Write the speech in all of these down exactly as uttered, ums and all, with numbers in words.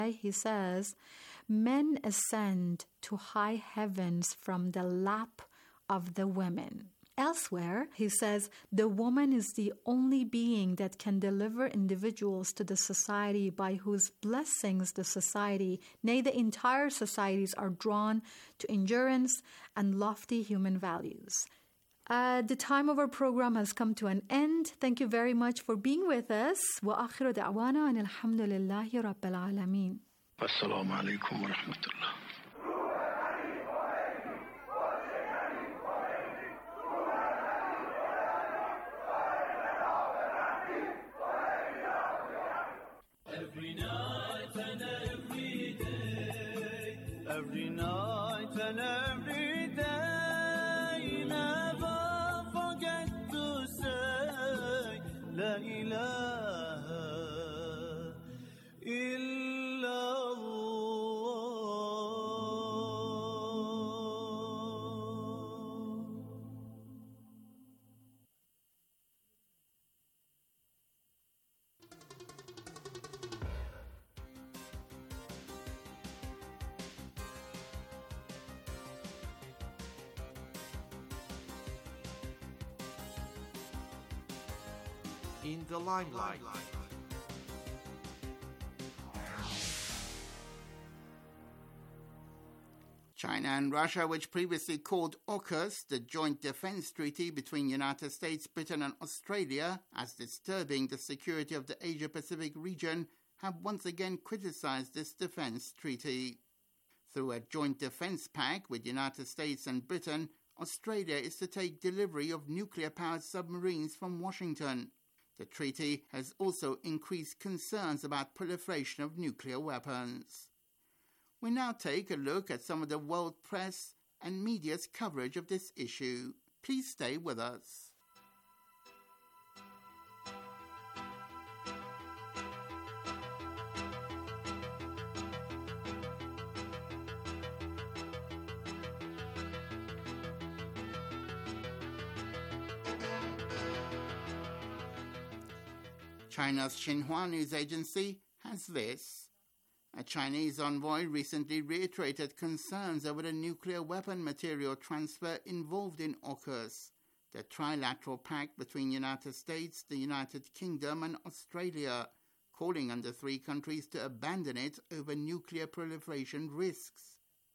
He says, men ascend to high heavens from the lap of the women. Elsewhere, he says, the woman is the only being that can deliver individuals to the society by whose blessings the society, nay, the entire societies, are drawn to endurance and lofty human values. Uh, the time of our program has come to an end. Thank you very much for being with us. وآخر دعوانا أن الحمد لله رب العالمين. السلام عليكم ورحمة الله. Every night and every day, every night and every day, never forget to say La ilaha illallah. In the limelight. China and Russia, which previously called AUKUS, the Joint Defence Treaty between United States, Britain and Australia, as disturbing the security of the Asia-Pacific region, have once again criticised this defence treaty. Through a joint defence pact with United States and Britain, Australia is to take delivery of nuclear-powered submarines from Washington. The treaty has also increased concerns about proliferation of nuclear weapons. We now take a look at some of the world press and media's coverage of this issue. Please stay with us. China's Xinhua news agency has this. A Chinese envoy recently reiterated concerns over the nuclear weapon material transfer involved in AUKUS, the trilateral pact between United States, the United Kingdom and Australia, calling on the three countries to abandon it over nuclear proliferation risks.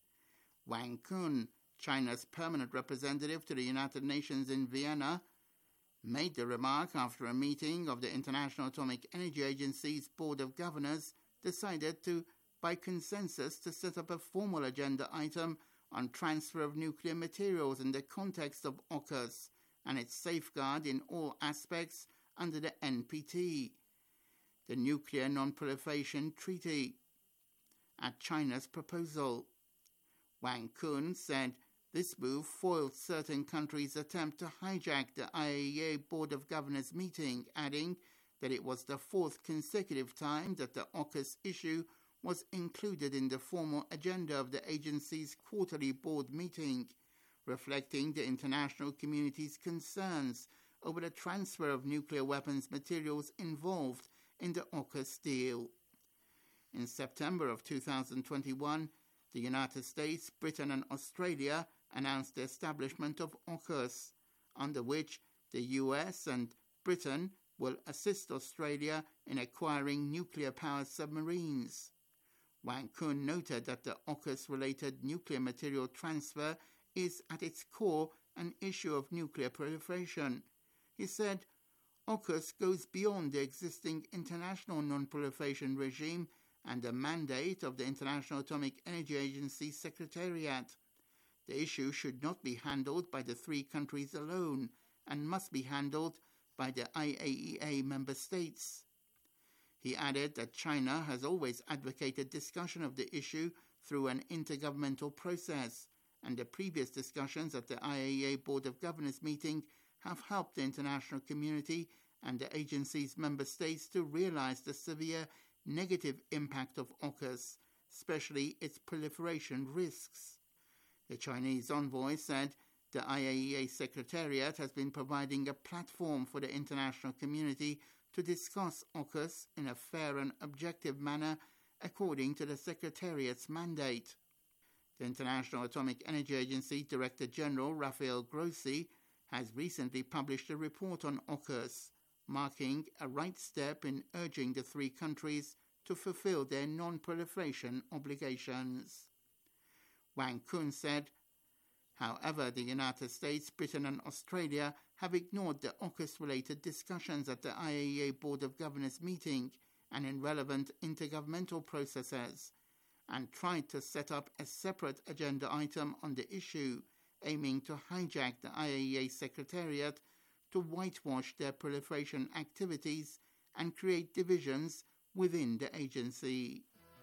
Wang Kun, China's permanent representative to the United Nations in Vienna, made the remark after a meeting of the International Atomic Energy Agency's Board of Governors decided to, by consensus, to set up a formal agenda item on transfer of nuclear materials in the context of AUKUS and its safeguard in all aspects under the N P T, the Nuclear Non-Proliferation Treaty, at China's proposal. Wang Kun said this move foiled certain countries' attempt to hijack the I A E A Board of Governors meeting, adding that it was the fourth consecutive time that the AUKUS issue was included in the formal agenda of the agency's quarterly board meeting, reflecting the international community's concerns over the transfer of nuclear weapons materials involved in the AUKUS deal. In September of two thousand twenty-one, the United States, Britain and Australia announced the establishment of AUKUS, under which the U S and Britain will assist Australia in acquiring nuclear-powered submarines. Wang Kun noted that the AUKUS-related nuclear material transfer is at its core an issue of nuclear proliferation. He said, AUKUS goes beyond the existing international non-proliferation regime and the mandate of the International Atomic Energy Agency Secretariat. The issue should not be handled by the three countries alone and must be handled by the I A E A member states. He added that China has always advocated discussion of the issue through an intergovernmental process, and the previous discussions at the I A E A Board of Governors meeting have helped the international community and the agency's member states to realize the severe negative impact of AUKUS, especially its proliferation risks. The Chinese envoy said the I A E A Secretariat has been providing a platform for the international community to discuss AUKUS in a fair and objective manner according to the Secretariat's mandate. The International Atomic Energy Agency Director General Rafael Grossi has recently published a report on AUKUS, marking a right step in urging the three countries to fulfill their non-proliferation obligations. Wang Kun said, however, the United States, Britain and Australia have ignored the AUKUS-related discussions at the I A E A Board of Governors meeting and in relevant intergovernmental processes, and tried to set up a separate agenda item on the issue, aiming to hijack the I A E A Secretariat to whitewash their proliferation activities and create divisions within the agency.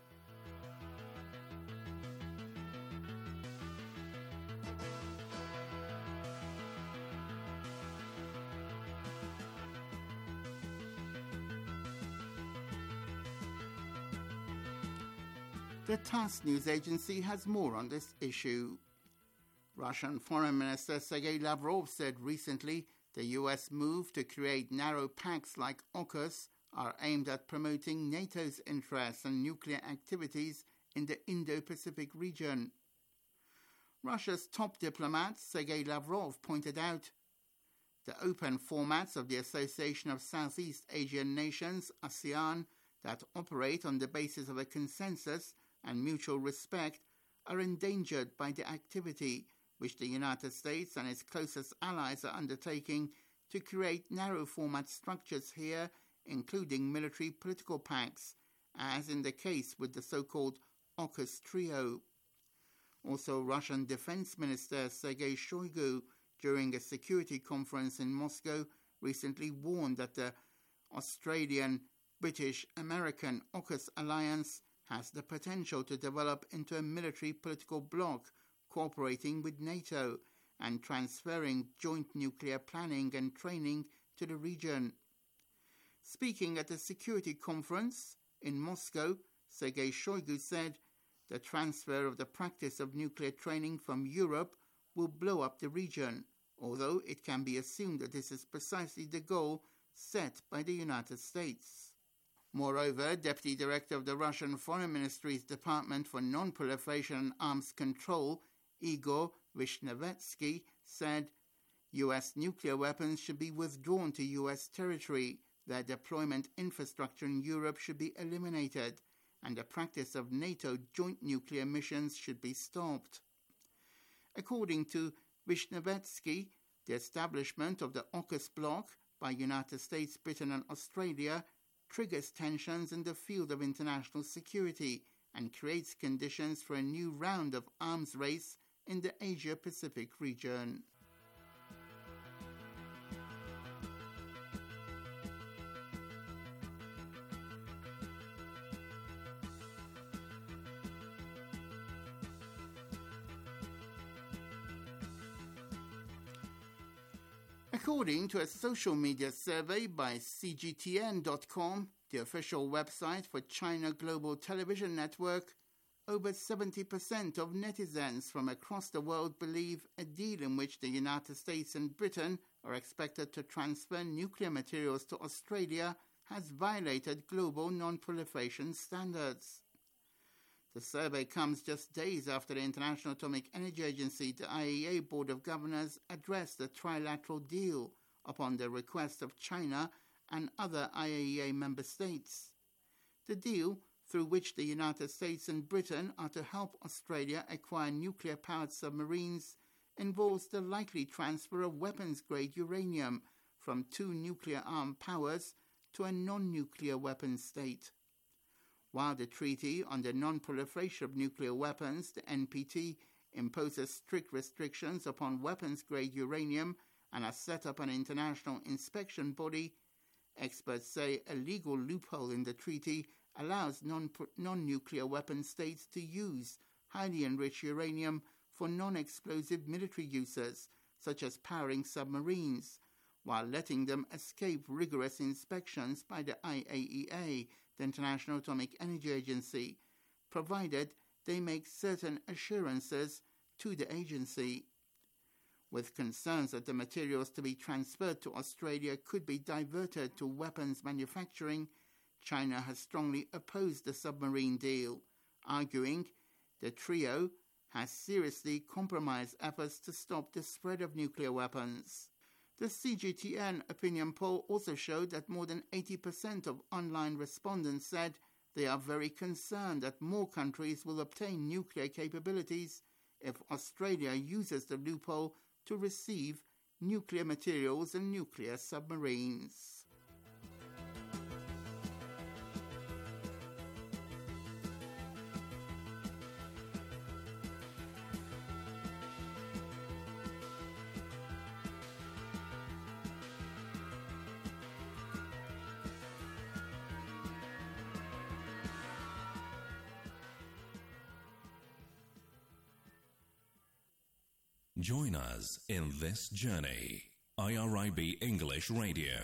The TASS news agency has more on this issue. Russian Foreign Minister Sergei Lavrov said recently the U S move to create narrow pacts like AUKUS are aimed at promoting NATO's interests and nuclear activities in the Indo-Pacific region. Russia's top diplomat Sergei Lavrov pointed out the open formats of the Association of Southeast Asian Nations, ASEAN, that operate on the basis of a consensus and mutual respect are endangered by the activity which the United States and its closest allies are undertaking to create narrow format structures here, including military political pacts, as in the case with the so-called AUKUS trio. Also, Russian Defense Minister Sergei Shoigu, during a security conference in Moscow, recently warned that the Australian British-American AUKUS alliance has the potential to develop into a military political bloc cooperating with NATO and transferring joint nuclear planning and training to the region. Speaking at a security conference in Moscow, Sergei Shoigu said the transfer of the practice of nuclear training from Europe will blow up the region, although it can be assumed that this is precisely the goal set by the United States. Moreover, Deputy Director of the Russian Foreign Ministry's Department for Non-Proliferation and Arms Control, Igor Vishnevetsky, said U S nuclear weapons should be withdrawn to U S territory, their deployment infrastructure in Europe should be eliminated, and the practice of NATO joint nuclear missions should be stopped. According to Vishnevetsky, the establishment of the AUKUS bloc by United States, Britain and Australia triggers tensions in the field of international security and creates conditions for a new round of arms race in the Asia-Pacific region. According to a social media survey by C G T N dot com, the official website for China Global Television Network, over seventy percent of netizens from across the world believe a deal in which the United States and Britain are expected to transfer nuclear materials to Australia has violated global non-proliferation standards. The survey comes just days after the International Atomic Energy Agency, the I A E A Board of Governors, addressed the trilateral deal upon the request of China and other I A E A member states. The deal, through which the United States and Britain are to help Australia acquire nuclear-powered submarines, involves the likely transfer of weapons-grade uranium from two nuclear-armed powers to a non-nuclear weapon state. While the Treaty on the Non-Proliferation of Nuclear Weapons, the N P T, imposes strict restrictions upon weapons-grade uranium and has set up an international inspection body, experts say a legal loophole in the treaty allows non- non-nuclear weapon states to use highly enriched uranium for non-explosive military uses, such as powering submarines, while letting them escape rigorous inspections by the I A E A, the International Atomic Energy Agency, provided they make certain assurances to the agency. With concerns that the materials to be transferred to Australia could be diverted to weapons manufacturing, China has strongly opposed the submarine deal, arguing the trio has seriously compromised efforts to stop the spread of nuclear weapons. The C G T N opinion poll also showed that more than eighty percent of online respondents said they are very concerned that more countries will obtain nuclear capabilities if Australia uses the loophole to receive nuclear materials and nuclear submarines. Join us in this journey. I R I B English Radio.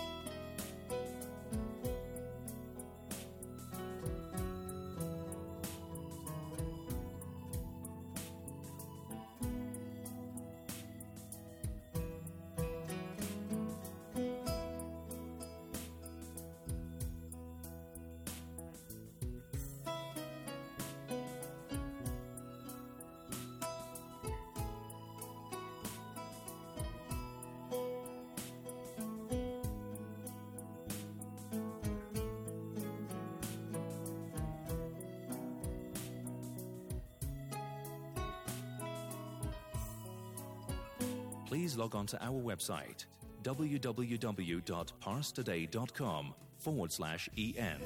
Please log on to our website, www.parstoday.com forward slash EN.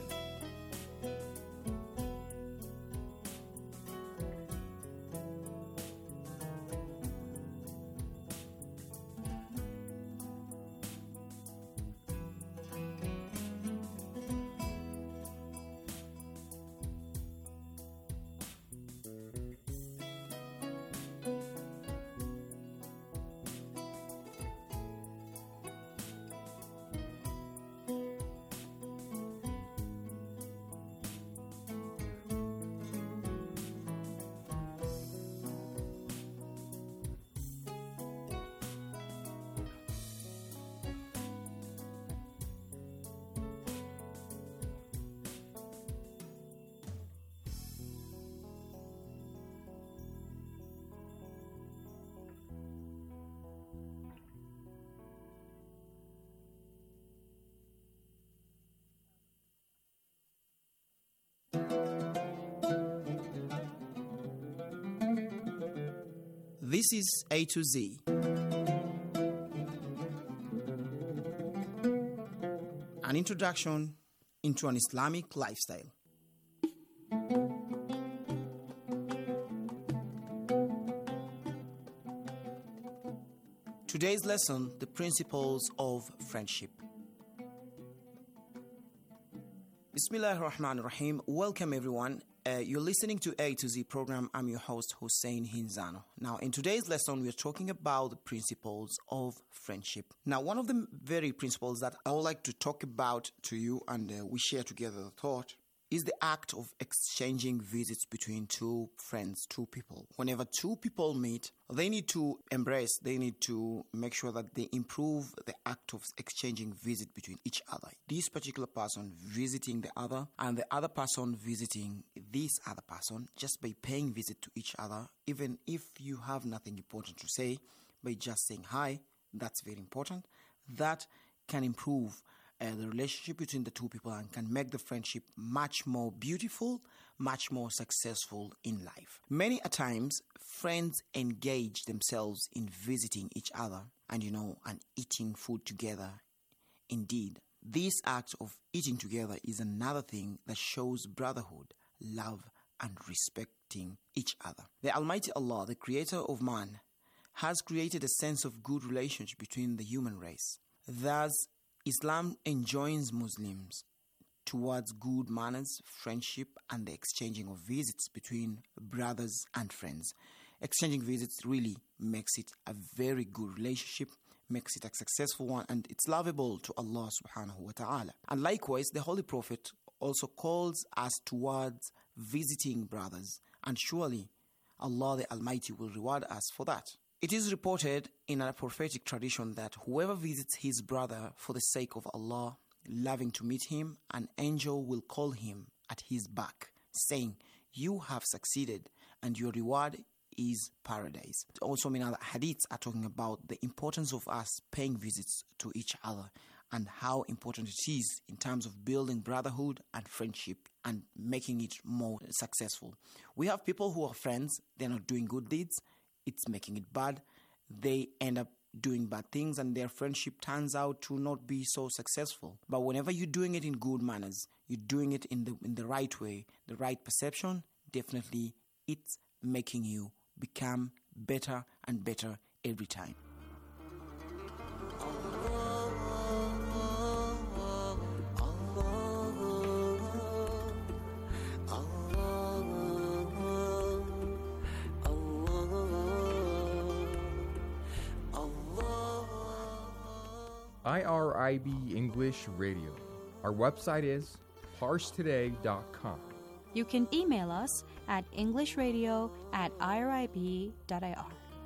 This is A to Z. An introduction into an Islamic lifestyle. Today's lesson, the principles of friendship. Bismillahir Rahmanir Rahim. Welcome everyone. Uh, you're listening to A to Z program. I'm your host, Hussein Hinzano. Now, in today's lesson, we're talking about the principles of friendship. Now, one of the very principles that I would like to talk about to you and uh, we share together the thought is the act of exchanging visits between two friends, two people. Whenever two people meet, they need to embrace, they need to make sure that they improve the act of exchanging visit between each other. This particular person visiting the other and the other person visiting this other person just by paying visit to each other, even if you have nothing important to say, by just saying hi, that's very important. That can improve Uh, the relationship between the two people and can make the friendship much more beautiful, much more successful in life. Many a times, friends engage themselves in visiting each other and, you know, and eating food together. Indeed, this act of eating together is another thing that shows brotherhood, love, and respecting each other. The Almighty Allah, the creator of man, has created a sense of good relationship between the human race. Thus, Islam enjoins Muslims towards good manners, friendship, and the exchanging of visits between brothers and friends. Exchanging visits really makes it a very good relationship, makes it a successful one, and it's lovable to Allah subhanahu wa ta'ala. And likewise, the Holy Prophet also calls us towards visiting brothers, and surely Allah the Almighty will reward us for that. It is reported in a prophetic tradition that whoever visits his brother for the sake of Allah, loving to meet him, an angel will call him at his back, saying, "You have succeeded, and your reward is paradise." Also, many other hadiths are talking about the importance of us paying visits to each other and how important it is in terms of building brotherhood and friendship and making it more successful. We have people who are friends, they're not doing good deeds, it's making it bad, they end up doing bad things and their friendship turns out to not be so successful. But whenever you're doing it in good manners, you're doing it in the in the right way, the right perception, definitely it's making you become better and better every time. I R I B English Radio. Our website is parse today dot com. You can email us at englishradio at irib dot ir.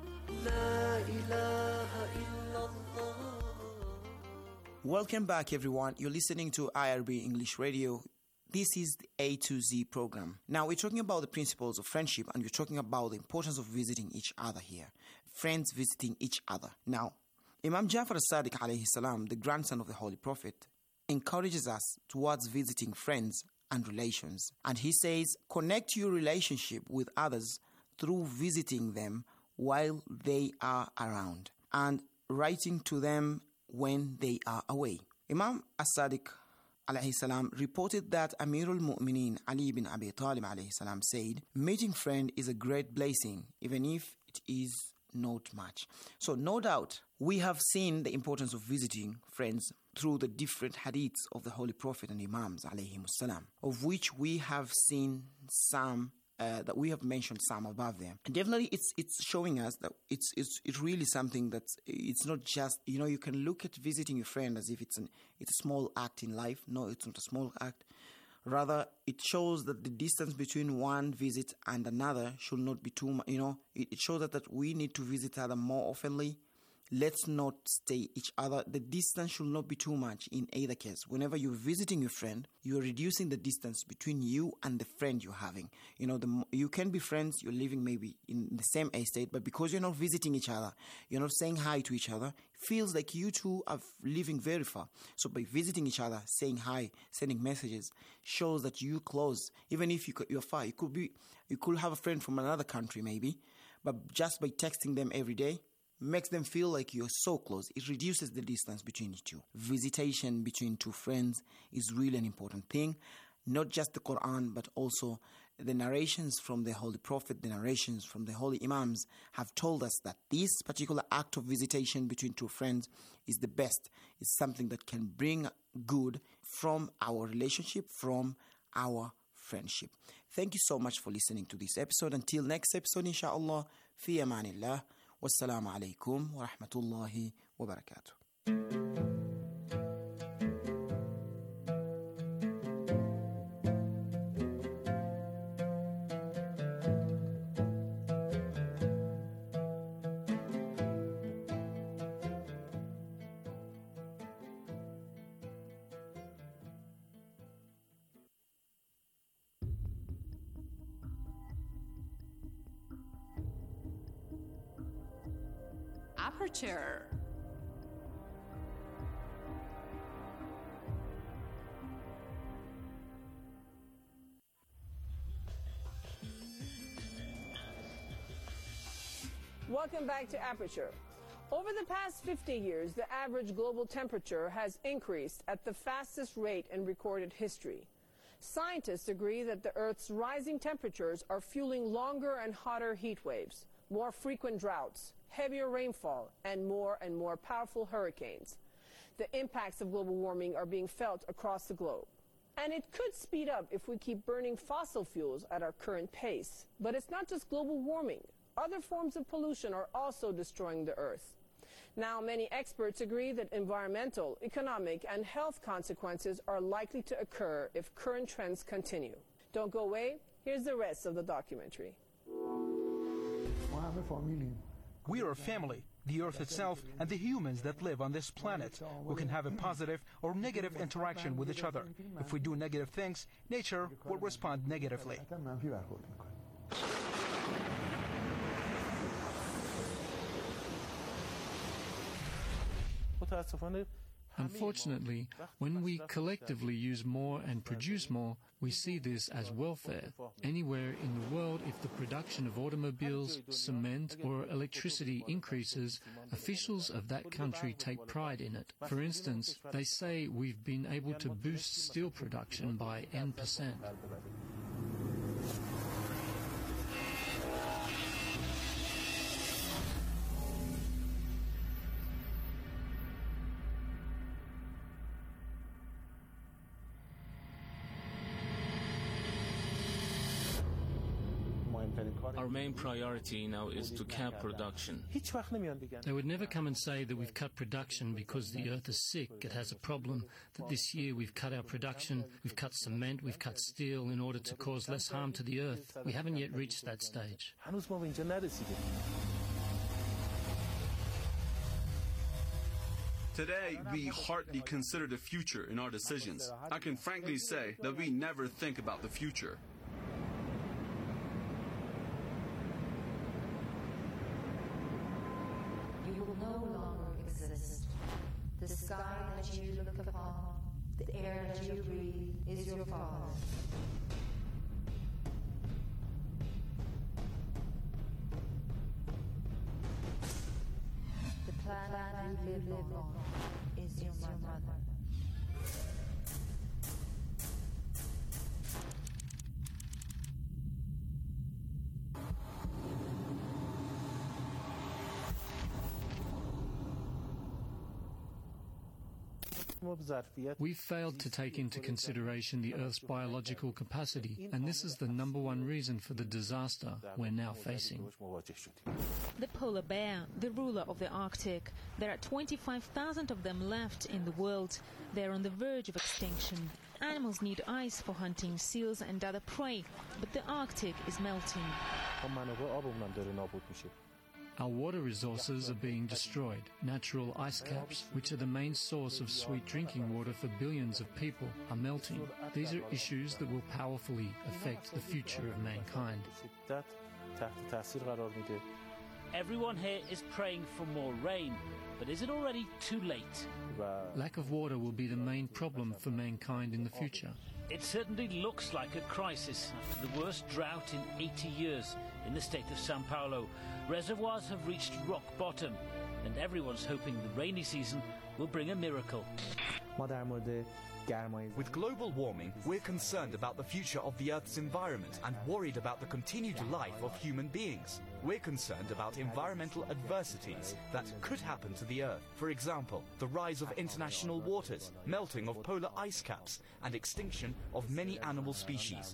Welcome back, everyone. You're listening to I R B English Radio. This is the A to Z program. Now, we're talking about the principles of friendship and we're talking about the importance of visiting each other here. Friends visiting each other. Now, Imam Jafar as-Sadiq alayhi salam, the grandson of the Holy Prophet, encourages us towards visiting friends and relations. And he says, connect your relationship with others through visiting them while they are around and writing to them when they are away. Imam as-Sadiq alayhi salam reported that Amirul Mu'mineen Ali ibn Abi Talib alayhi salam said, meeting friend is a great blessing, even if it is not much. So no doubt we have seen the importance of visiting friends through the different hadiths of the Holy Prophet and Imams alayhimus salam, of which we have seen some uh, that we have mentioned some above there. And definitely it's it's showing us that it's it's it's really something that it's not just, you know, you can look at visiting your friend as if it's an it's a small act in life. No, it's not a small act. Rather, it shows that the distance between one visit and another should not be too much. You know, it, it shows that, that we need to visit each other more oftenly. Let's not stay each other. The distance should not be too much in either case. Whenever you're visiting your friend, you're reducing the distance between you and the friend you're having. You know, the you can be friends, you're living maybe in the same estate, but because you're not visiting each other, you're not saying hi to each other, it feels like you two are living very far. So by visiting each other, saying hi, sending messages, shows that you're close. Even if you could, you're far, you could be, you could have a friend from another country maybe, but just by texting them every day, makes them feel like you're so close. It reduces the distance between you two. Visitation between two friends is really an important thing. Not just the Quran, but also the narrations from the Holy Prophet, the narrations from the Holy Imams have told us that this particular act of visitation between two friends is the best. It's something that can bring good from our relationship, from our friendship. Thank you so much for listening to this episode. Until next episode, inshallah, fi amanillah. Wassalamu alaikum wa rahmatullahi wa barakatuh. Aperture. Welcome back to Aperture. Over the past fifty years, the average global temperature has increased at the fastest rate in recorded history. Scientists agree that the Earth's rising temperatures are fueling longer and hotter heat waves, more frequent droughts, heavier rainfall, and more and more powerful hurricanes. The impacts of global warming are being felt across the globe. And it could speed up if we keep burning fossil fuels at our current pace. But it's not just global warming. Other forms of pollution are also destroying the Earth. Now, many experts agree that environmental, economic, and health consequences are likely to occur if current trends continue. Don't go away. Here's the rest of the documentary. ما همه فامیلیم We are a family, the Earth itself and the humans that live on this planet, who can have a positive or negative interaction with each other. If we do negative things, nature will respond negatively. Unfortunately, when we collectively use more and produce more, we see this as welfare. Anywhere in the world, if the production of automobiles, cement or electricity increases, officials of that country take pride in it. For instance, they say we've been able to boost steel production by N percent. Our main priority now is to cap production. They would never come and say that we've cut production because the earth is sick, it has a problem, that this year we've cut our production, we've cut cement, we've cut steel in order to cause less harm to the earth. We haven't yet reached that stage. Today, we hardly consider the future in our decisions. I can frankly say that we never think about the future. The sky that you look upon, the air that you breathe, is your Father. The planet you live on is your mother. We've failed to take into consideration the Earth's biological capacity, and this is the number one reason for the disaster we're now facing. The polar bear, the ruler of the Arctic. There are twenty-five thousand of them left in the world. They're on the verge of extinction. Animals need ice for hunting seals and other prey, but the Arctic is melting. Our water resources are being destroyed. Natural ice caps, which are the main source of sweet drinking water for billions of people, are melting. These are issues that will powerfully affect the future of mankind. Everyone here is praying for more rain, but is it already too late? Lack of water will be the main problem for mankind in the future. It certainly looks like a crisis after the worst drought in eighty years in the state of Sao Paulo. Reservoirs have reached rock bottom, and everyone's hoping the rainy season will bring a miracle. With global warming, we're concerned about the future of the Earth's environment and worried about the continued life of human beings. We're concerned about environmental adversities that could happen to the Earth. For example, the rise of international waters, melting of polar ice caps, and extinction of many animal species.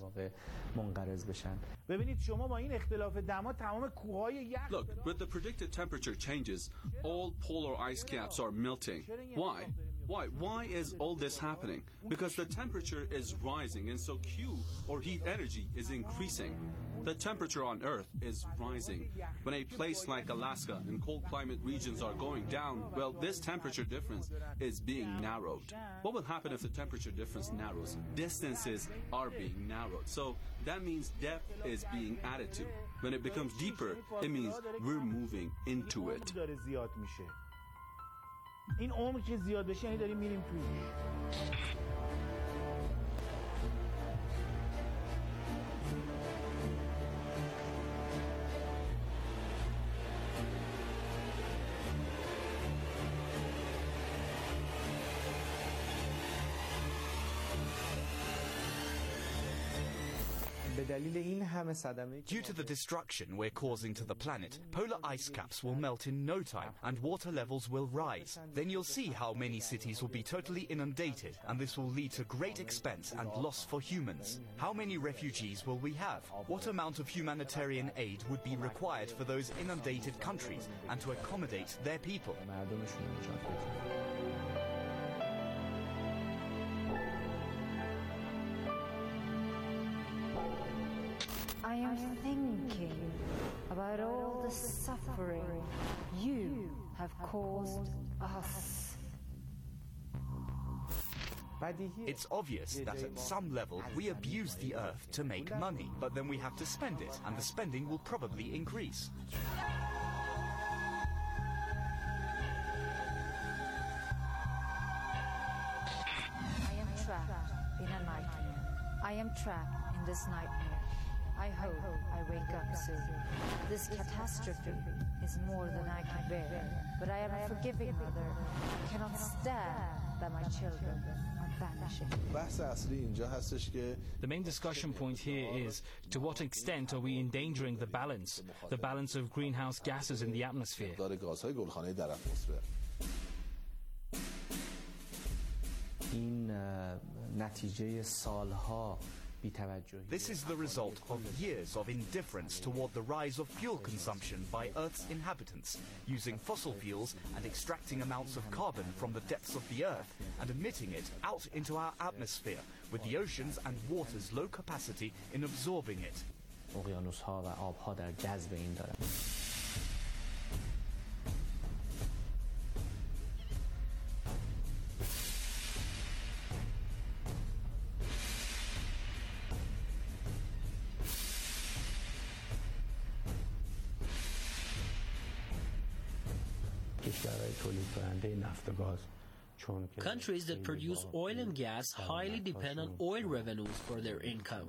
Look, with the predicted temperature changes, all polar ice caps are melting. Why? Why? Why is all this happening? Because the temperature is rising, and so Q, or heat energy, is increasing. The temperature on Earth is rising. When a place like Alaska and cold climate regions are going down, well, this temperature difference is being narrowed. What will happen if the temperature difference narrows? Distances are being narrowed. So that means depth is being added to. When it becomes deeper, it means we're moving into it. این عمق که زیاد بشه یعنی داریم میریم توش. Due to the destruction we're causing to the planet, polar ice caps will melt in no time and water levels will rise. Then you'll see how many cities will be totally inundated, and this will lead to great expense and loss for humans. How many refugees will we have? What amount of humanitarian aid would be required for those inundated countries and to accommodate their people? I am thinking about all the suffering you have caused us. It's obvious that at some level we abuse the earth to make money, but then we have to spend it, and the spending will probably increase. I am trapped in a nightmare. I am trapped in this nightmare. I hope I wake up soon. This catastrophe is more than I can bear, but I am a forgiving mother. I cannot stand that my children are vanishing. The main discussion point here is, to what extent are we endangering the balance, the balance of greenhouse gases in the atmosphere? This is the result of years of indifference toward the rise of fuel consumption by Earth's inhabitants, using fossil fuels and extracting amounts of carbon from the depths of the Earth and emitting it out into our atmosphere, with the oceans and waters' low capacity in absorbing it. Countries that produce oil and gas highly depend on oil revenues for their income.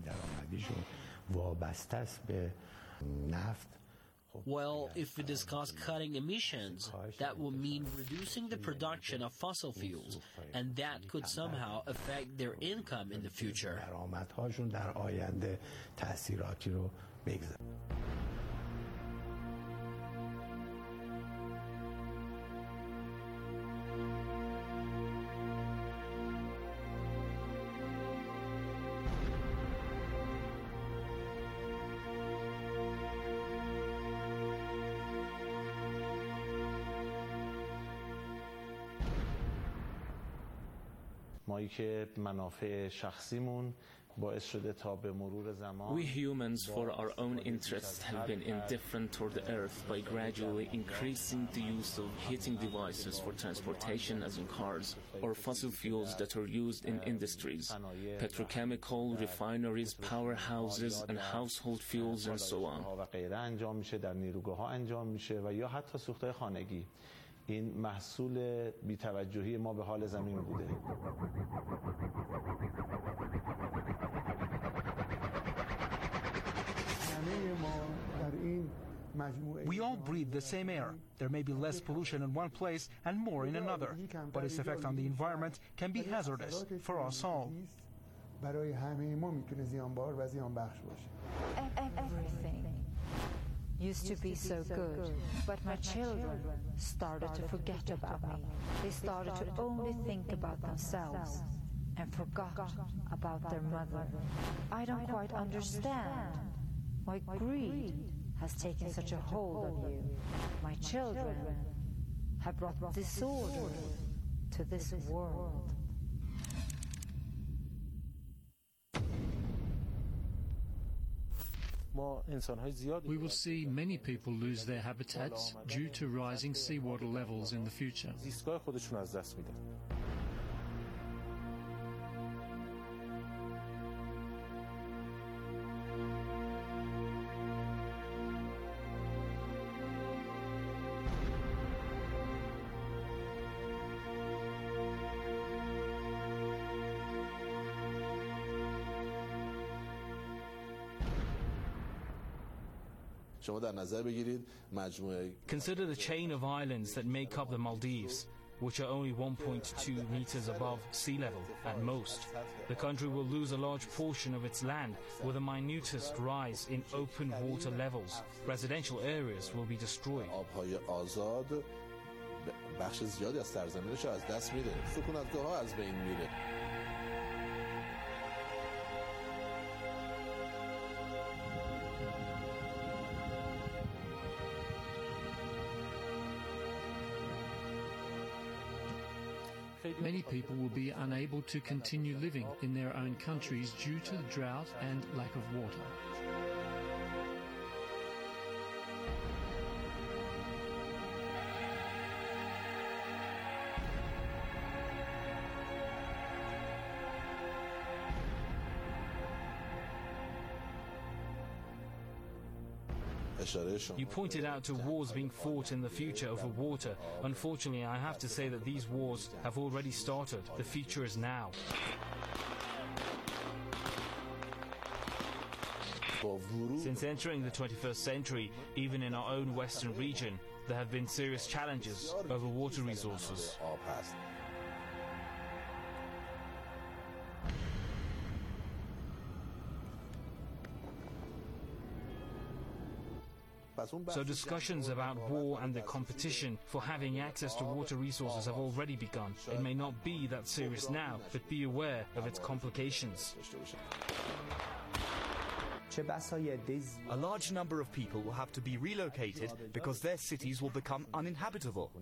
Well, if we discuss cutting emissions, that will mean reducing the production of fossil fuels, and that could somehow affect their income in the future. We humans, for our own interests, have been indifferent toward the earth by gradually increasing the use of heating devices for transportation, as in cars, or fossil fuels that are used in industries, petrochemical, refineries, powerhouses, and household fuels, and so on. این محصول بی‌توجهی ما به حال زمین بوده. We all breathe the same air. There may be less pollution in one place and more in another, but its effect on the environment can be hazardous for us all. Everything used to be so good, but my children started to forget about me. They started to only think about themselves and forgot about their mother. I don't quite understand why greed has taken such a hold on you. My children have brought disorder to this world. We will see many people lose their habitats due to rising seawater levels in the future. Consider the chain of islands that make up the Maldives, which are only one point two meters above sea level at most. The country will lose a large portion of its land with the minutest rise in open water levels. Residential areas will be destroyed. Many people will be unable to continue living in their own countries due to the drought and lack of water. You pointed out to wars being fought in the future over water. Unfortunately, I have to say that these wars have already started. The future is now. Since entering the twenty-first century, even in our own Western region, there have been serious challenges over water resources. So discussions about war and the competition for having access to water resources have already begun. It may not be that serious now, but be aware of its complications. A large number of people will have to be relocated because their cities will become uninhabitable.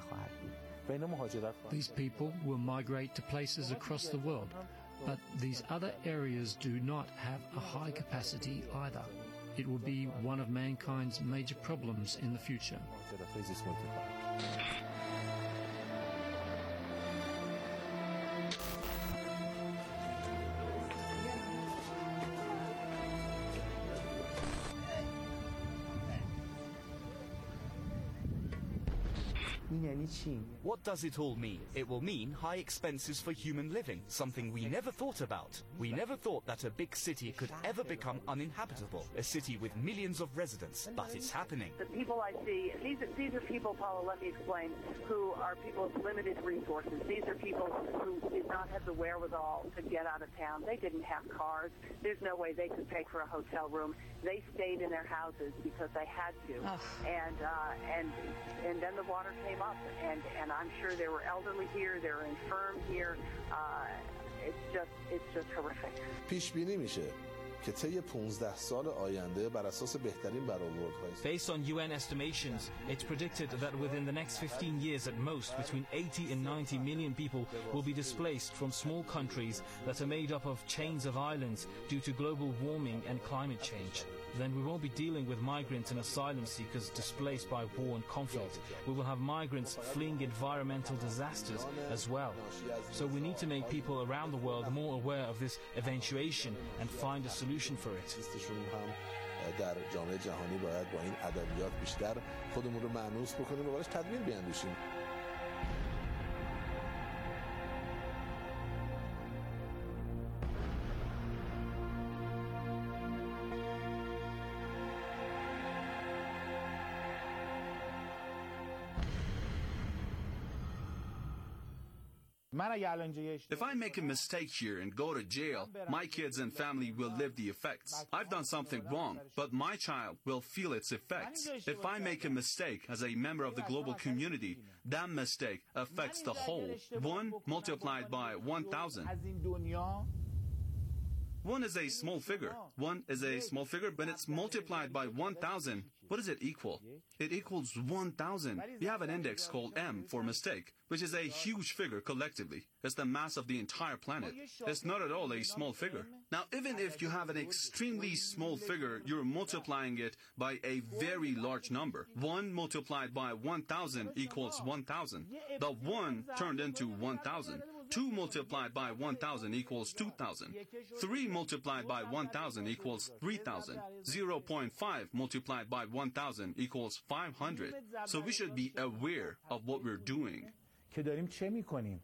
These people will migrate to places across the world, but these other areas do not have a high capacity either. It will be one of mankind's major problems in the future. What does it all mean? It will mean high expenses for human living, something we never thought about. We never thought that a big city could ever become uninhabitable, a city with millions of residents, but it's happening. The people I see, these are, these are people, Paula, let me explain, who are people with limited resources. These are people who did not have the wherewithal to get out of town. They didn't have cars. There's no way they could pay for a hotel room. They stayed in their houses because they had to. Oh. And, uh, and, and then the water came up. And, and I'm sure there were elderly here, there were infirm here. Uh, it's just, it's just horrific. پیش بینی میشه که طی پانزده سال آینده بر اساس بهترین برآوردهای. Based on U N estimations, it's predicted that within the next fifteen years at most, between eighty and ninety million people will be displaced from small countries that are made up of chains of islands due to global warming and climate change. Then we won't be dealing with migrants and asylum seekers displaced by war and conflict. We will have migrants fleeing environmental disasters as well. So we need to make people around the world more aware of this eventuation and find a solution for it. در جامعه جهانی باید با این ادبیات بیشتر خودمون رو مانوس بکنیم و براش تدبیر بیاندیشیم. If I make a mistake here and go to jail, my kids and family will live the effects. I've done something wrong, but my child will feel its effects. If I make a mistake as a member of the global community, that mistake affects the whole. One multiplied by one thousand. One is a small figure. One is a small figure, but it's multiplied by one thousand. What does it equal? It equals one thousand. We have an index called M for mistake, which is a huge figure collectively. It's the mass of the entire planet. It's not at all a small figure. Now, even if you have an extremely small figure, you're multiplying it by a very large number. one multiplied by one thousand equals one thousand. The one turned into one thousand. two multiplied by one thousand equals two thousand. three multiplied by one thousand equals three thousand. zero point five multiplied by one thousand equals five hundred. So we should be aware of what we're doing. که داریم چه میکنیم؟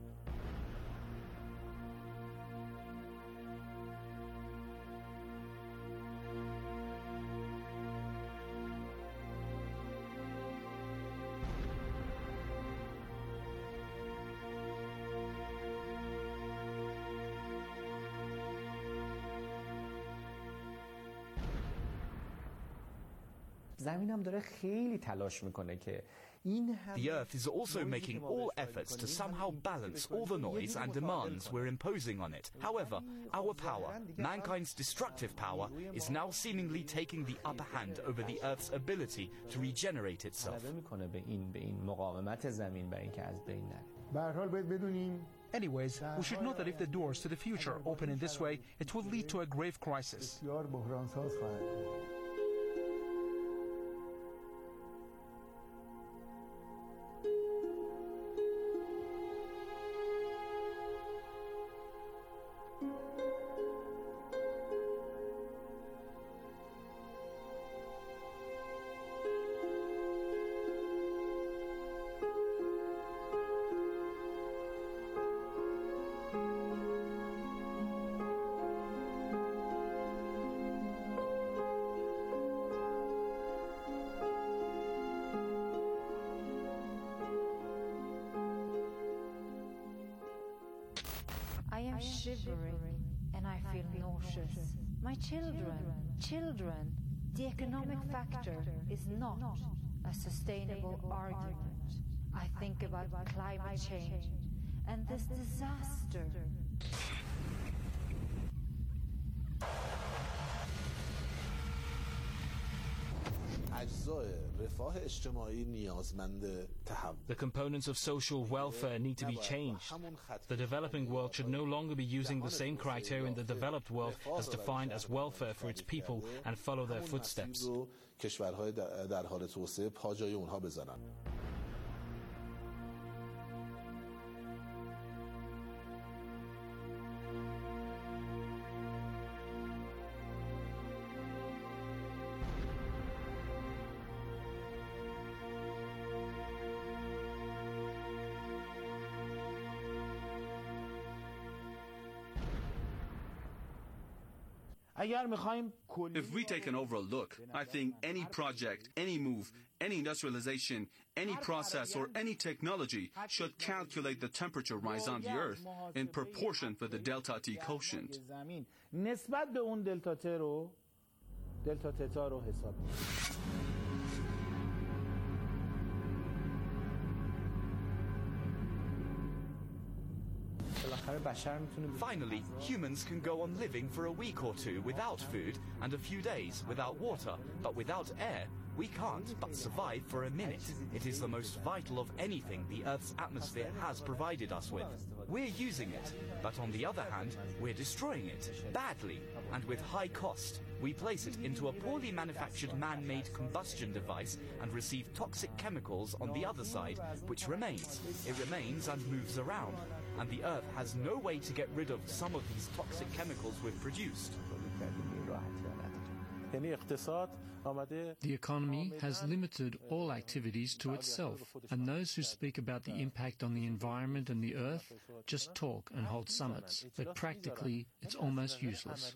زمینم داره خیلی تلاش میکنه که The Earth is also making all efforts to somehow balance all the noise and demands we're imposing on it. However, our power, mankind's destructive power, is now seemingly taking the upper hand over the Earth's ability to regenerate itself. Anyways, we should know that if the doors to the future open in this way, it will lead to a grave crisis. shivering and I feel nauseous. My children, children, the economic factor is not a sustainable argument. I think about climate change and this disaster. The components of social welfare need to be changed. The developing world should no longer be using the same criterion the developed world has defined as welfare for its people and follow their footsteps. If we take an overall look, I think any project, any move, any industrialization, any process or any technology should calculate the temperature rise on the Earth in proportion with the delta T quotient. نسبت به اون دلتا ت رو دلتا تتا رو حساب Finally, humans can go on living for a week or two without food and a few days without water, but without air, we can't but survive for a minute. It is the most vital of anything the Earth's atmosphere has provided us with. We're using it, but on the other hand, we're destroying it, badly, and with high cost. We place it into a poorly manufactured man-made combustion device and receive toxic chemicals on the other side, which remains. It remains and moves around, and the Earth has no way to get rid of some of these toxic chemicals we've produced. The economy has limited all activities to itself, and those who speak about the impact on the environment and the earth just talk and hold summits, but practically it's almost useless.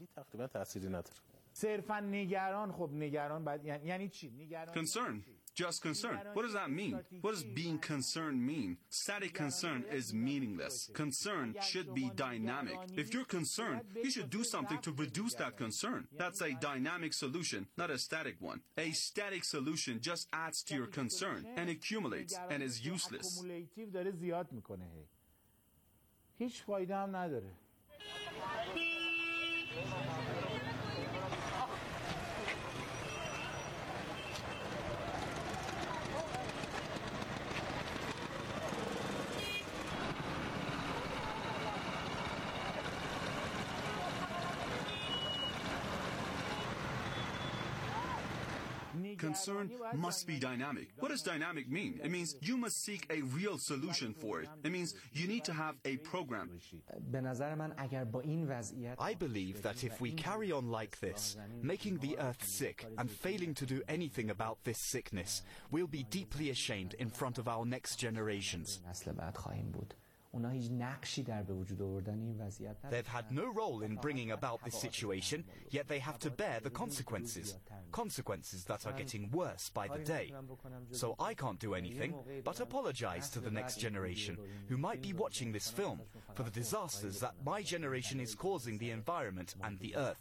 Concern. Just concern. What does that mean? What does being concerned mean? Static concern is meaningless. Concern should be dynamic. If you're concerned, you should do something to reduce that concern. That's a dynamic solution, not a static one. A static solution just adds to your concern and accumulates and is useless. هیچ فایده هم نداره. Concern must be dynamic. What does dynamic mean? It means you must seek a real solution for it. It means you need to have a program. I believe that if we carry on like this, making the Earth sick and failing to do anything about this sickness, we'll be deeply ashamed in front of our next generations. They've had no role in bringing about this situation, yet they have to bear the consequences. Consequences that are getting worse by the day. So I can't do anything but apologize to the next generation who might be watching this film for the disasters that my generation is causing the environment and the earth.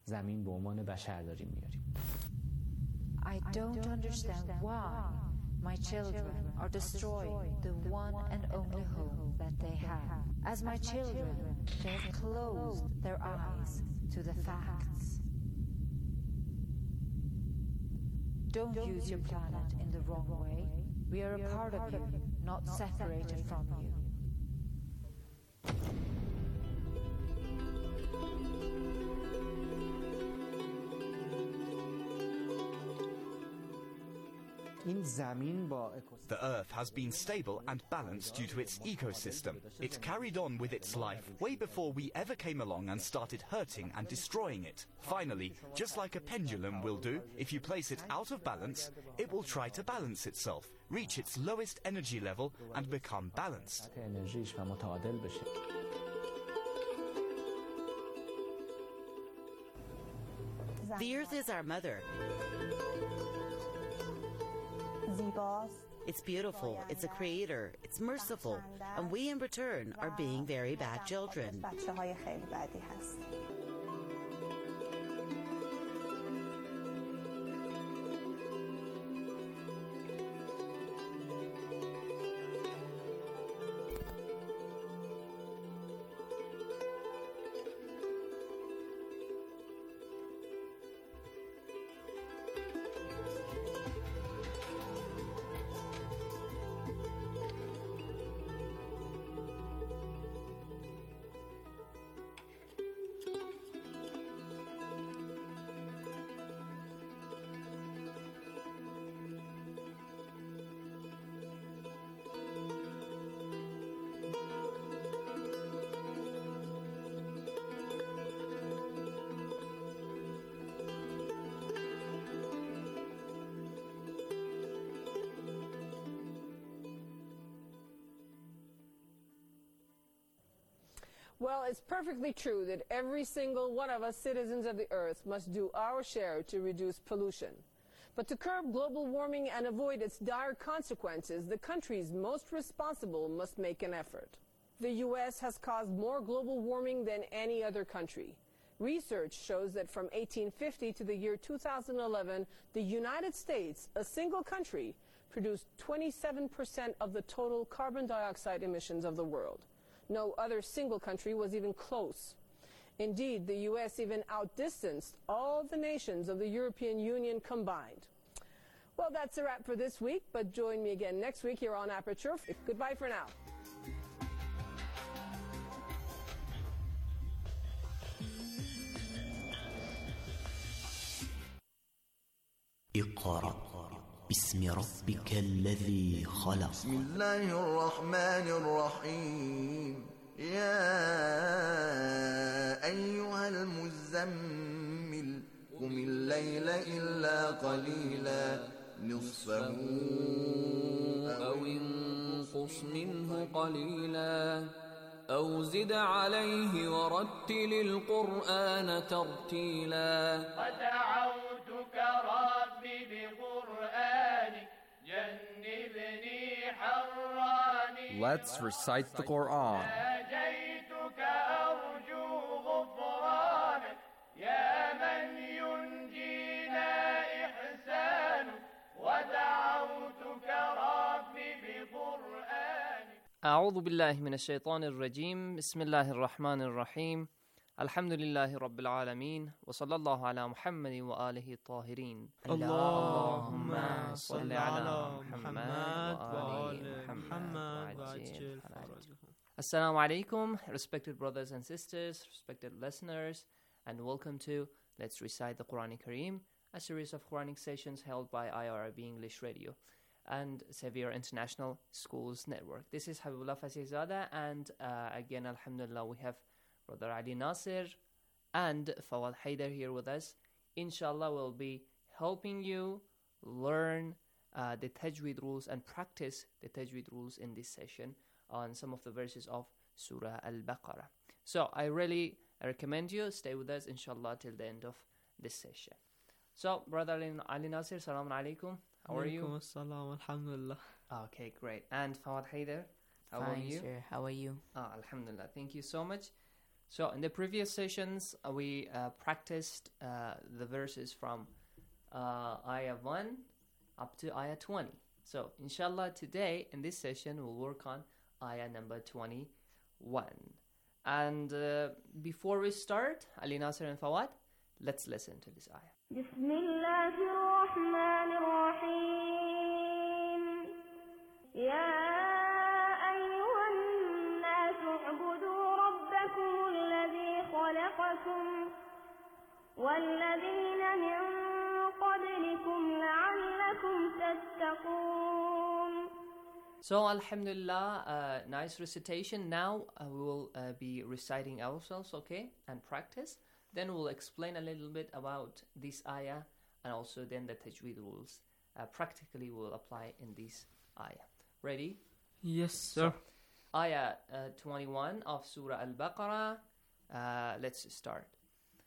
I don't understand why my children are destroying the one and only home that they have. As my children, they have closed their eyes to the facts. Don't use your planet in the wrong way. We are a part of you, not separated from you. The Earth has been stable and balanced due to its ecosystem. It carried on with its life way before we ever came along and started hurting and destroying it. Finally, just like a pendulum will do, if you place it out of balance, it will try to balance itself, reach its lowest energy level and become balanced. The Earth is our mother. It's beautiful, it's a creator, it's merciful, and we in return are being very bad children. Well, it's perfectly true that every single one of us citizens of the earth must do our share to reduce pollution. But to curb global warming and avoid its dire consequences, the countries most responsible must make an effort. The U S has caused more global warming than any other country. Research shows that from eighteen fifty to the year two thousand eleven, the United States, a single country, produced twenty-seven percent of the total carbon dioxide emissions of the world. No other single country was even close. Indeed, the U S even outdistanced all the nations of the European Union combined. Well, that's a wrap for this week, but join me again next week here on Aperture. Goodbye for now. اقرأ باسم ربك الذي خلق. بسم الله الرحمن الرحيم. يا أيها المزمل قم الليل إلا قليلا نصفه أو انقص منه قليلا أو زد عليه ورتل القرآن ترتيلا. ودعوتك ربي بقرآنك جنبني حراني. Let's recite the Quran. ناجيتك أرجو غفرانك يا من ينجينا إحسانك. ودعوتك ربي بقرآنك. أعوذ بالله من الشيطان الرجيم. بسم الله الرحمن الرحيم. الحمد لله رب العالمين وصلى الله على محمد وآله الطاهرين. اللهم صل على محمد وآل محمد وعجل فرجهم. Assalamu alaikum, respected brothers and sisters, respected listeners, and welcome to Let's Recite the Quran Kareem, a series of Quranic sessions held by I R I B English Radio and Xavier International Schools Network. This is Habibullah Fasihzada, and uh, again, alhamdulillah, we have Brother Ali Nasir and Fawad Haider here with us. Inshallah, we'll be helping you learn uh, the Tajweed rules and practice the Tajweed rules in this session on some of the verses of Surah Al-Baqarah. So I really recommend you stay with us, inshallah, till the end of this session. So, Brother Ali Nasir, Salaam Alaikum. How are you? Alaikum assalam, alhamdulillah. Okay, great. And Fawad Haider, how Fine, are you? Sir. How are you? Ah, alhamdulillah. Thank you so much. So, in the previous sessions, uh, we uh, practiced uh, the verses from uh, Ayah one up to Ayah twenty. So, inshallah, today in this session, we'll work on Ayah number twenty-one. And uh, before we start, Ali Nasir and Fawad, let's listen to this ayah. بسم الله الرحمن الرحيم. يا أيها الناس اعبدوا ربكم الذي خلقكم والذين من قبلكم لعلكم تتقون. So, alhamdulillah, uh, nice recitation. Now uh, we will uh, be reciting ourselves, okay, and practice. Then we'll explain a little bit about this ayah and also then the tajweed rules. Uh, practically we'll apply in this ayah. Ready? Yes, sir. So, ayah uh, twenty-one of Surah Al-Baqarah. Uh, let's start.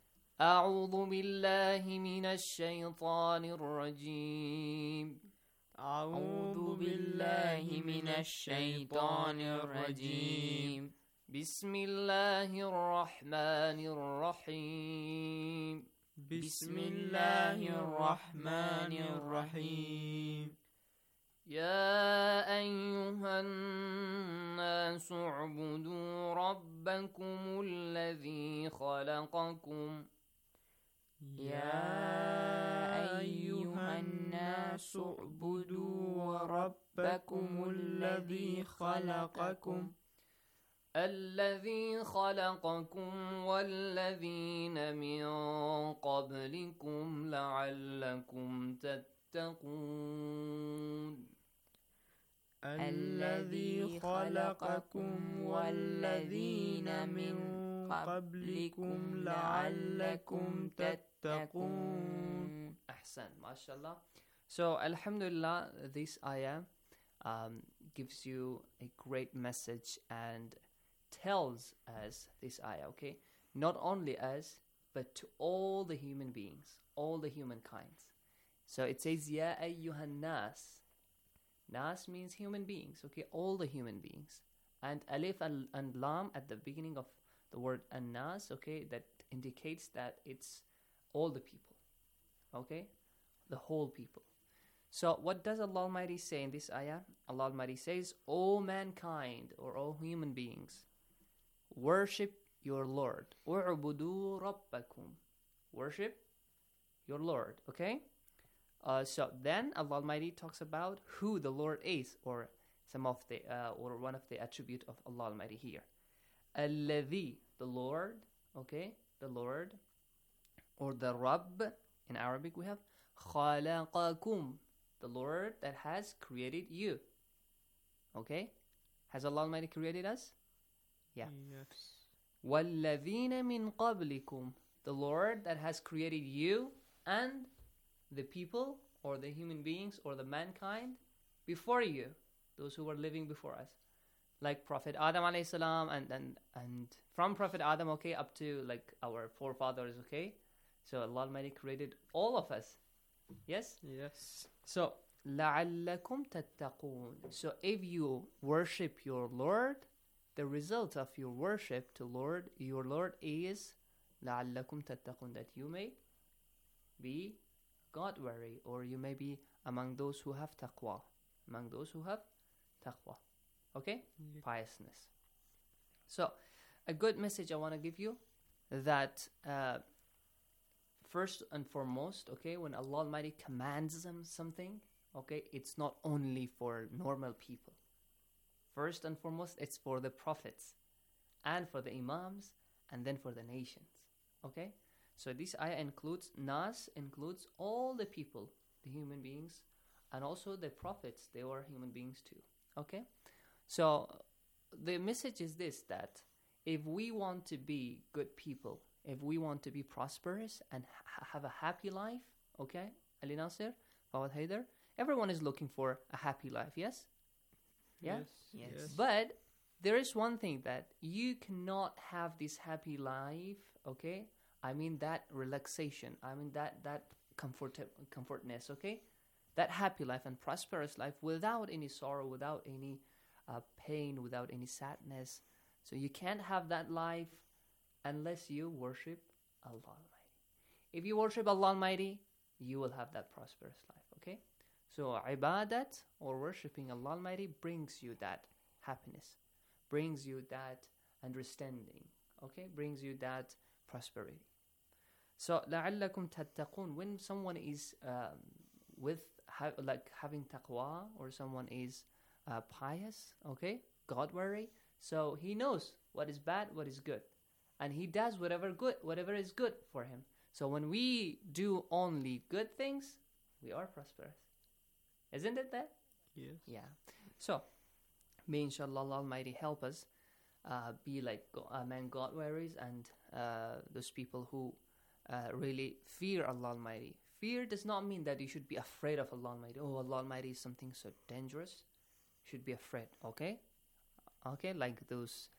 أعوذ بالله من الشيطان الرجيم. أعوذ بالله من الشيطان الرجيم بسم الله الرحمن الرحيم بسم الله الرحمن الرحيم يا أيها الناس اعبدوا ربكم الذي خلقكم يا أيها الناس اعبدوا ربكم الذي خلقكم الذي خلقكم والذين من قبلكم لعلكم تتقون الذي خلقكم والذين من قبلكم لعلكم تتقون. أحسن, mashallah. So, alhamdulillah, this ayah um, gives you a great message and tells us this ayah, okay? Not only us, but to all the human beings, all the humankind. So it says, Ya ayyuhan nas. Nas means human beings, okay? All the human beings. And alif and lam at the beginning of the word an-nas, okay? That indicates that it's all the people, okay? The whole people. So what does Allah Almighty say in this ayah? Allah Almighty says, O mankind, or all human beings, worship your Lord. U'budu rabbakum. Worship your Lord, okay? Uh, so then Allah Almighty talks about who the Lord is, or some of the, uh, or one of the attribute of Allah Almighty here. Alladhi, the Lord, okay? The Lord, or the Rabb. In Arabic we have khalaqakum, the Lord that has created you. Okay? Has Allah Almighty created us? Yeah. Yes. وَالَّذِينَ مِنْ قَبْلِكُمْ, the Lord that has created you and the people or the human beings or the mankind before you, those who were living before us. Like Prophet Adam alayhi salam and, and, and from Prophet Adam, okay, up to like our forefathers, okay? So Allah Almighty created all of us. Yes? Yes. So, لَعَلَّكُمْ تَتَّقُونَ. So if you worship your Lord, the result of your worship to Lord, your Lord is لَعَلَّكُمْ تَتَّقُونَ, that you may be God-wary, or you may be among those who have taqwa. Among those who have taqwa. Okay? Yeah. Piousness. So, a good message I want to give you, that uh, first and foremost, okay, when Allah Almighty commands them something, okay, it's not only for normal people. First and foremost, it's for the prophets and for the imams and then for the nations. Okay? So this ayah includes, Nas includes all the people, the human beings, and also the prophets, they were human beings too. Okay? So the message is this, that if we want to be good people, if we want to be prosperous and ha- have a happy life, okay, Ali Nasir, Fawad Haider, everyone is looking for a happy life, yes? Yeah? Yes. Yes. But there is one thing, that you cannot have this happy life, okay? I mean that relaxation, I mean that, that comfort, comfortness, okay? That happy life and prosperous life without any sorrow, without any uh, pain, without any sadness. So you can't have that life unless you worship Allah Almighty. If you worship Allah Almighty, you will have that prosperous life, okay? So ibadat, or worshipping Allah Almighty, brings you that happiness, brings you that understanding, okay? Brings you that prosperity. So لَعَلَّكُمْ تَتَّقُونَ, when someone is um, with, ha- like having taqwa, or someone is uh, pious, okay? God-wary, so he knows what is bad, what is good. And he does whatever good, whatever is good for him. So when we do only good things, we are prosperous. Isn't it that? Yes. Yeah. So, may inshallah Allah Almighty help us uh, be like uh, man God-waries, and uh, those people who uh, really fear Allah Almighty. Fear does not mean that you should be afraid of Allah Almighty. Oh, Allah Almighty is something so dangerous. You should be afraid, okay? Okay, like those...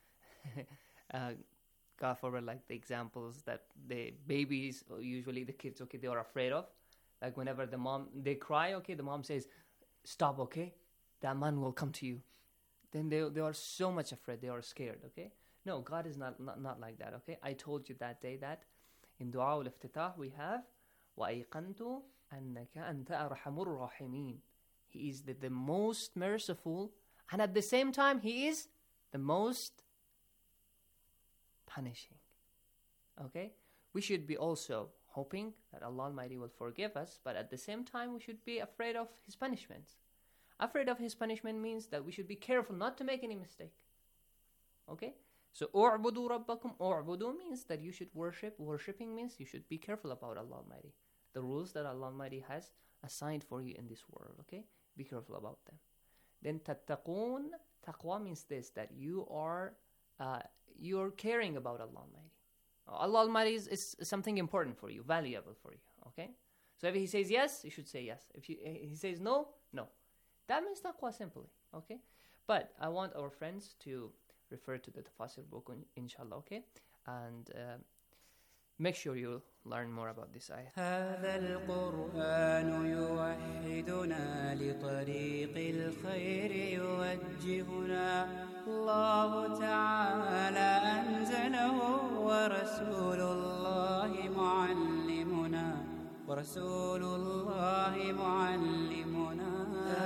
uh, God forbid, like the examples that the babies, or usually the kids, okay, they are afraid of. Like whenever the mom, they cry, okay, the mom says, stop, okay? That man will come to you. Then they they are so much afraid, they are scared, okay? No, God is not, not, not like that, okay? I told you that day that in Dua al-Iftitah we have وَأَيْقَنْتُ أَنَّكَ أَنْتَ أَرْحَمُ الرَّاحِمِينَ. He is the, the most merciful, and at the same time He is the most punishing, okay? We should be also hoping that Allah Almighty will forgive us, but at the same time we should be afraid of His punishments. Afraid of His punishment means that we should be careful not to make any mistake. Okay? So, أُعْبُدُوا رَبَّكُمْ. أُعْبُدُوا means that you should worship. Worshipping means you should be careful about Allah Almighty. The rules that Allah Almighty has assigned for you in this world. Okay? Be careful about them. Then تَتَّقُونَ. Taqwa means this, that you are uh, you're caring about Allah Almighty. Allah Almighty is, is something important for you, valuable for you. Okay? So if He says yes, you should say yes. If you, He says no, no. That means taqwa simply, okay? But I want our friends to refer to the Tafasir book, inshallah, okay? And uh, make sure you learn more about this ayah. هذا القرآن يوحدنا لطريق الخير يوجهنا الله تعالى أنزله ورسول الله معلمنا ورسول الله معلمنا.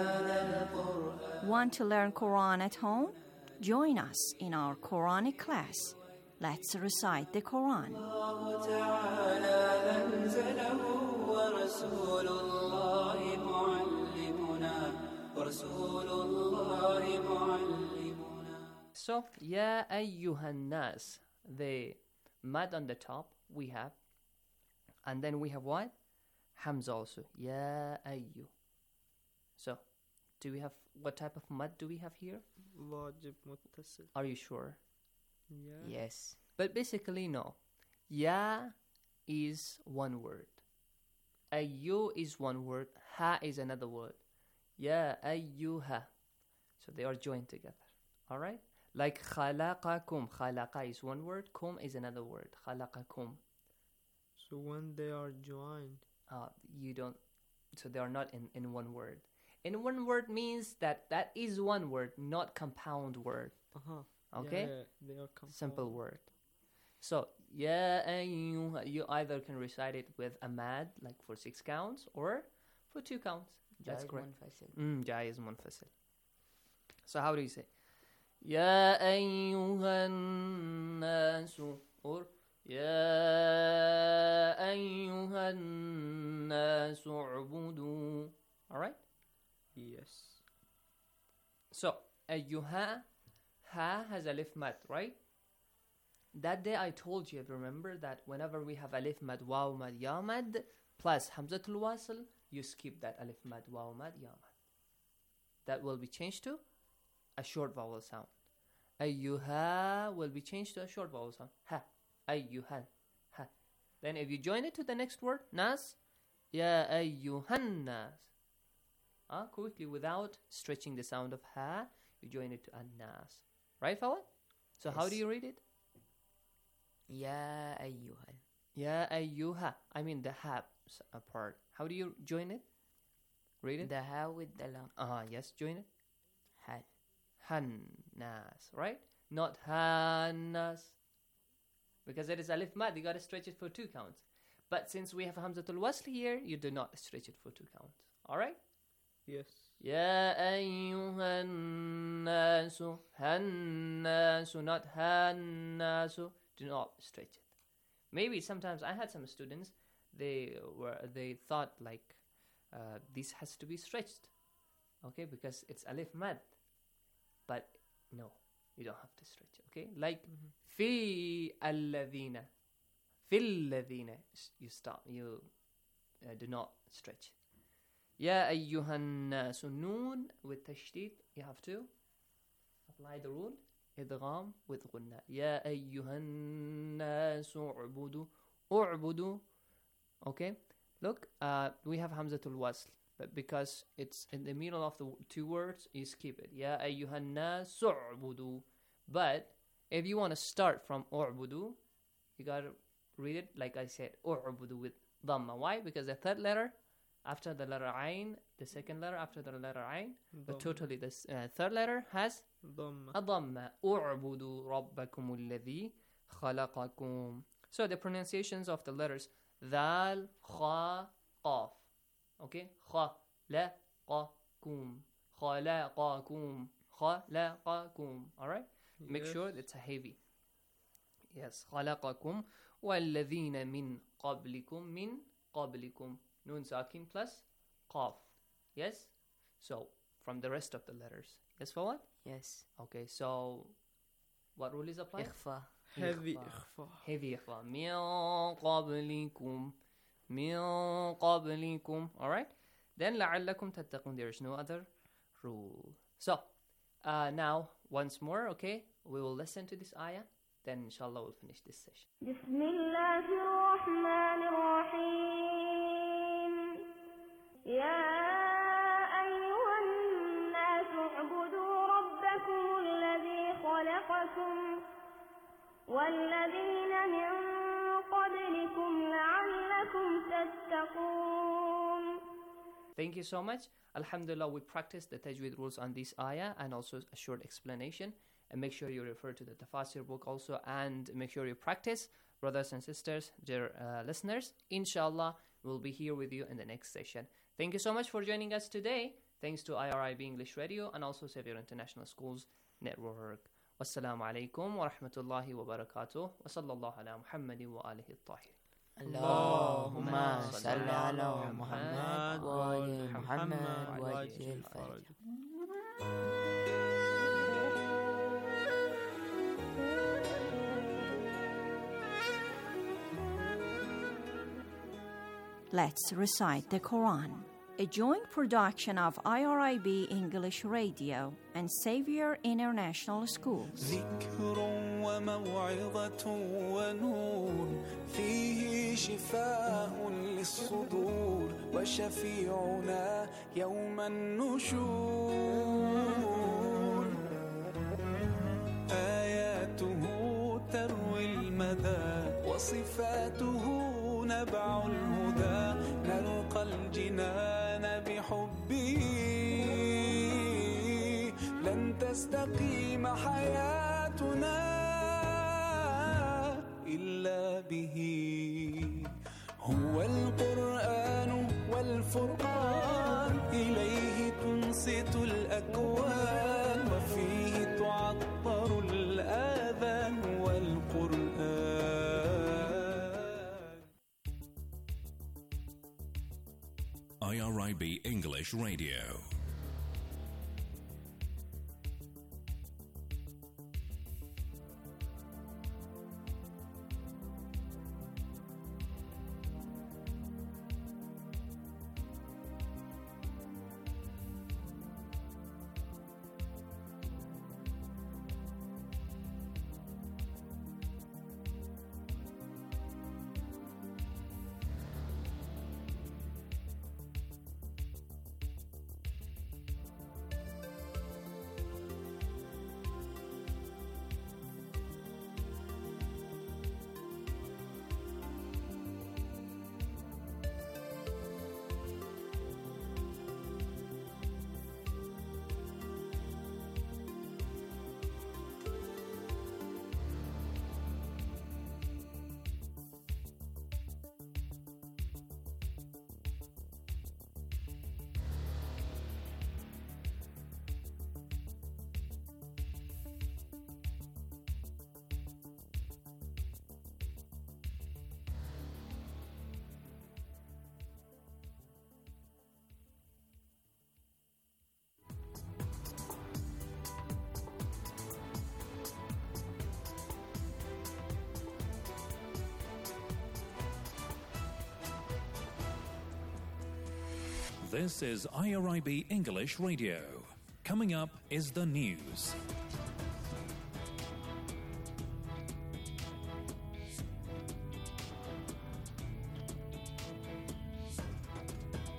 Want to learn Quran at home? Join us in our Quranic class. Let's recite the Quran. So, Ya ayyuhan nas, the mad on the top we have, and then we have what? Hamza also. Ya ayyu. So, do we have, what type of mad do we have here? Wajib muttasil. Are you sure? Yeah. Yes. But basically, no. Ya is one word. Ayyu is one word. Ha is another word. Ya ayyuha. So they are joined together. Alright? Like khalaqakum. Khalaqa is one word. Kum is another word. Khalaqakum. So when they are joined, uh, you don't, so they are not in, in one word. In one word means that that is one word, not compound word. Uh-huh. Okay? Yeah, yeah, they are compound. Simple word. So, ya ayyuha, you either can recite it with a mad, like for six counts, or for two counts. That's correct. Mm, jaiz munfasil. So how do you say? Ya ayyuhan nasu, or Ya ayyuhan nasu ubudu. Alright? Yes. So, ayyuha, ha has alif mad, right? That day I told you, remember, that whenever we have alif mad, waw mad, ya mad, plus hamzatul wasl, you skip that alif mad, waw mad, ya mad. That will be changed to a short vowel sound. Ayyuha will be changed to a short vowel sound. Ha. Ayyuhan. Ha. Then if you join it to the next word, nas, ya ayyuhan nas. Uh, quickly, without stretching the sound of ha, you join it to an-nas. Right, Fawad? So yes. How do you read it? Ya ayyuhan. Ya ayyuha. I mean the ha part. How do you join it? Read it? The ha with the lam. Uh-huh, yes, join it. Han. Han-nas, right? Not han-nas. Because it is alif mad, you gotta stretch it for two counts. But since we have hamzatul wasl here, you do not stretch it for two counts. Alright? Yes. Ya ayyuhan nasu, han-nasu, not han-nasu. Do not stretch it. Maybe sometimes I had some students, they were they thought like uh, this has to be stretched, okay, because it's alif mad. But no, you don't have to stretch it, okay? Like fi alladhina, fil ladhina, you stop, you uh, do not stretch it. Ya ayyuhan nasu, noon with tashdid, you have to apply the rule. Idgham with gunna. Ya ayyuhan nasu u'budu. U'budu. Okay? Look, uh, we have hamzatul wasl. But because it's in the middle of the two words, you skip it. Ya ayyuhan nasu u'budu. But if you want to start from u'budu, you gotta read it like I said. U'budu with dhamma. Why? Because the third letter after the letter Ain, the second letter after the letter Ain, but Dhamma. totally the uh, third letter has Dhamma. a dhamma. أُعْبُدُوا رَبَّكُمُ الَّذِي خَلَقَكُم. So the pronunciations of the letters Dhal, Kha, Qaf. Okay? Kha, La, Qa, Kum. خَلَقَكُم. خَلَقَكُم. Alright? Make Yes. sure it's a heavy. Yes. خَلَقَكُم وَالَّذِينَ مِن قَبْلِكُم مِن قَبْلِكُم. Nun sakin plus Qaf. Yes? So, from the rest of the letters. Yes, for what? Yes. Okay, so what rule is applied? إخفاء. Heavy إخفاء. إخفاء. Heavy إخفاء. من قبلكم من قبلكم. Alright? Then لعلكم تتقون. There is no other rule. So, uh, now, once more, okay, we will listen to this ayah. Then, inshallah, we'll finish this session. بسم الله الرحمن الرحيم يا أيها الناس اعبدوا ربكم الذي خلقكم والذين من قبلكم لعلكم تتقون. Thank you so much. Alhamdulillah, we practiced the tajweed rules on this ayah and also a short explanation. And make sure you refer to the tafsir book also, and make sure you practice, brothers and sisters, dear uh, listeners. Inshallah, we'll be here with you in the next session. Thank you so much for joining us today. Thanks to I R I B English Radio and also Xavier International Schools Network. Wassalamu alaikum wa rahmatullahi wa barakatuh. Wa sallallahu ala Muhammadin wa alihi at-tahirin. اللهم صل على محمد وآل محمد وعجل الفرج. Let's recite the Quran. A joint production of I R I B English Radio and Xavier International Schools. ذكر وموعظة ونور فيه شفاء للصدور وشفيعنا يوم النشور آياته تروي المدى وصفاته نبع الهدى نلقى الجنان بحبه لن تستقيم حياتنا إلا به هو القرآن والفرقان إليه تنصت الأكوان وفيه تعطر الآذان والقرآن. I R I B English Radio. This is I R I B English Radio. Coming up is the news.